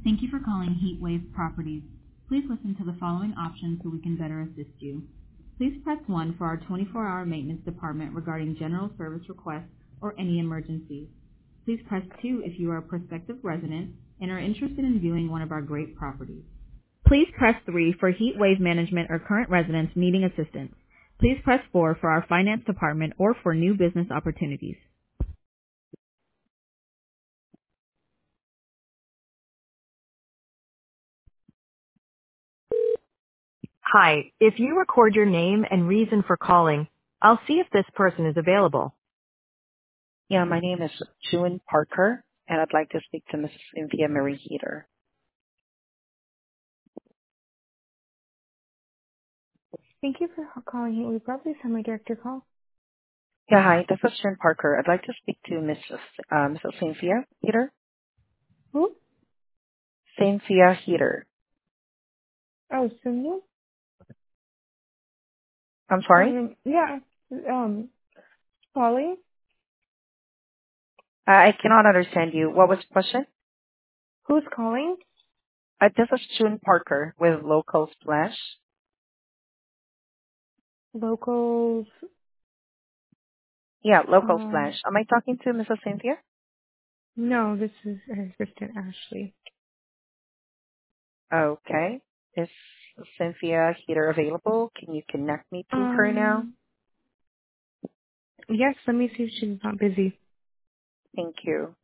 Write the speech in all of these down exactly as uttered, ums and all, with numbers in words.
Thank you for calling Heatwave Properties. Please listen to the following options so we can better assist you. Please press one for our twenty-four hour maintenance department regarding general service requests or any emergencies. Please press two if you are a prospective resident and are interested in viewing one of our great properties. Please press three for Heatwave management or current residents needing assistance. Please press four for our finance department or for new business opportunities. Hi, if you record your name and reason for calling, I'll see if this person is available. Yeah, my name is June Parker, and I'd like to speak to Missus Cynthia Marie Heater. Thank you for calling Heatwave Properties. How may I direct your call? Yeah, hi, this is June Parker. I'd like to speak to Missus Uh, Missus Cynthia Heater. Who? Cynthia Heater. Oh, Sonia? I'm sorry? Um, yeah. Um, calling? Uh, I cannot understand you. What was the question? Who's calling? Uh, this is June Parker with Local Splash. Locals. Yeah, Local Um, Splash. Am I talking to Missus Cynthia? no, this is her assistant, Ashley. Okay. Is Cynthia Heater available? Can you connect me to her now? Um, yes, let me see if she's not busy. Thank you.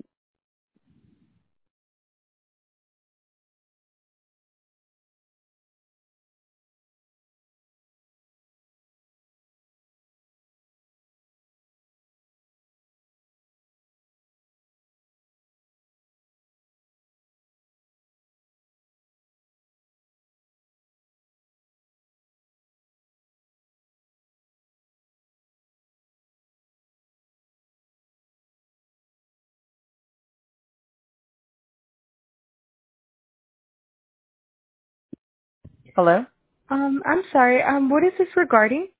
Hello? Um, I'm sorry. Um, what is this regarding?